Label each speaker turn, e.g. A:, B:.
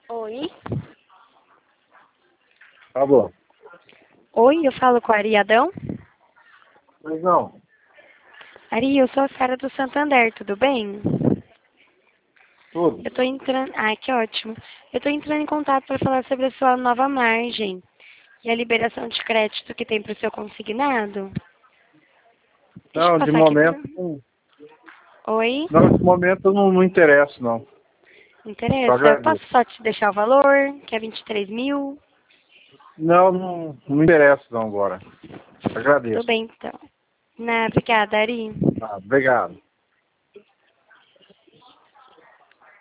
A: Oi?
B: Alô?
A: Oi, eu falo com a Ari Adão?
B: Pois não.
A: Ari, eu sou a Sara do Santander, tudo bem?
B: Tudo.
A: Eu tô entrando... Ai, que ótimo. Eu tô entrando em contato para falar sobre a sua nova margem e a liberação de crédito que tem para o seu consignado. Deixa eu
B: Não, de
A: passar aqui por...
B: momento não.
A: Oi?
B: Não, de momento não interessa, não. Só
A: Interessa? Eu posso
B: agradeço.
A: só te deixar o valor, que é 23 mil?
B: Não me interessa não agora.
A: Tudo
B: Agradeço.
A: bem, então. Obrigada, Ari.
B: Tá, obrigado.